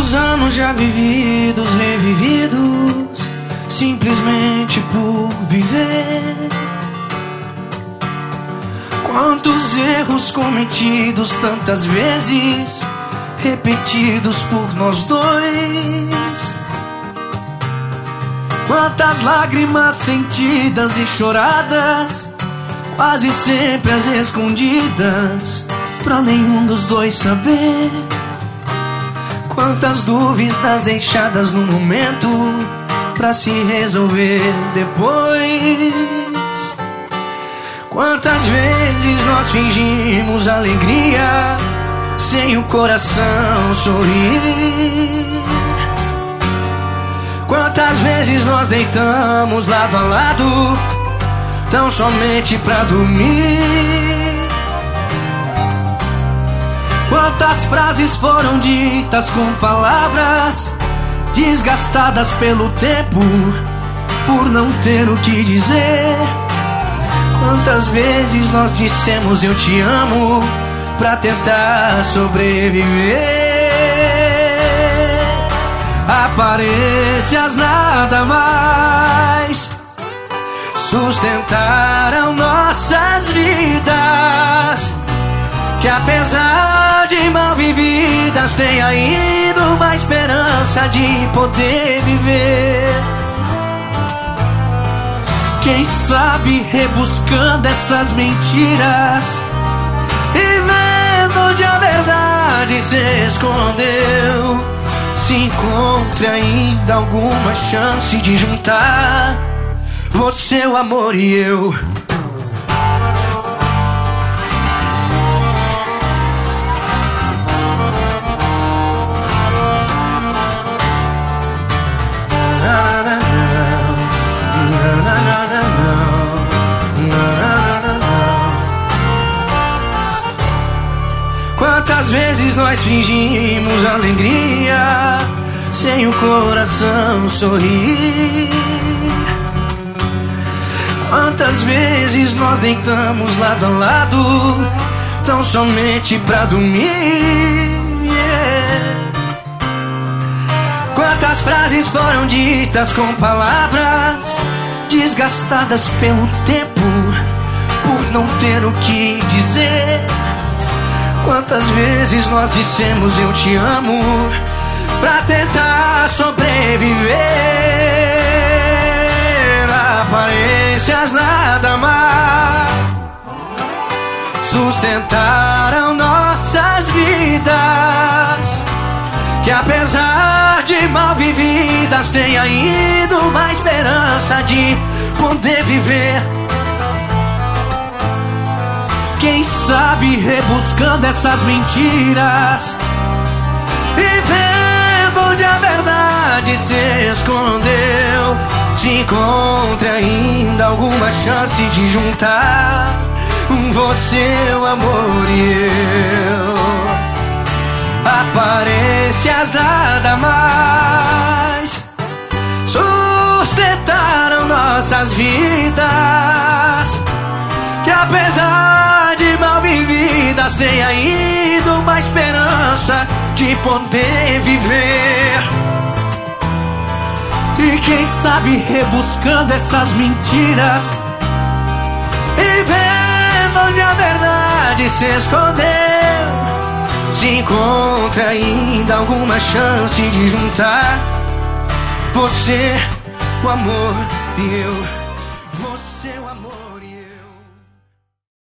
Quantos anos já vividos, revividos, simplesmente por viver. Quantos erros cometidos tantas vezes, repetidos por nós dois. Quantas lágrimas sentidas e choradas, quase sempre as escondidas, pra nenhum dos dois saber. Quantas dúvidas deixadas no momento, pra se resolver depois. Quantas vezes nós fingimos alegria, sem o coração sorrir. Quantas vezes nós deitamos lado a lado, tão somente pra dormir. Quantas frases foram ditas com palavras, desgastadas pelo tempo, por não ter o que dizer. Quantas vezes nós dissemos eu te amo, pra tentar sobreviver. Aparências nada mais sustentaram nossas vidas, que apesar de mal vividas, tem ainda uma esperança de poder viver. Quem sabe rebuscando essas mentiras e vendo onde a verdade se escondeu, se encontre ainda alguma chance de juntar você, o amor e eu. Quantas vezes nós fingimos alegria, sem o coração sorrir. Quantas vezes nós deitamos lado a lado, tão somente pra dormir. Quantas frases foram ditas com palavras, desgastadas pelo tempo, por não ter o que dizer. Quantas vezes nós dissemos eu te amo, pra tentar sobreviver. Aparências nada mais sustentaram nossas vidas, que apesar de mal vividas, tem ainda uma esperança de poder viver. Quem sabe rebuscando essas mentiras e vendo onde a verdade se escondeu, se encontre ainda alguma chance de juntar você, o amor e eu. Aparências nada mais sustentaram nossas vidas, que apesar de mal vividas, tem ainda uma esperança de poder viver. E quem sabe rebuscando essas mentiras e vendo onde a verdade se escondeu, se encontra ainda alguma chance de juntar você, o amor e eu.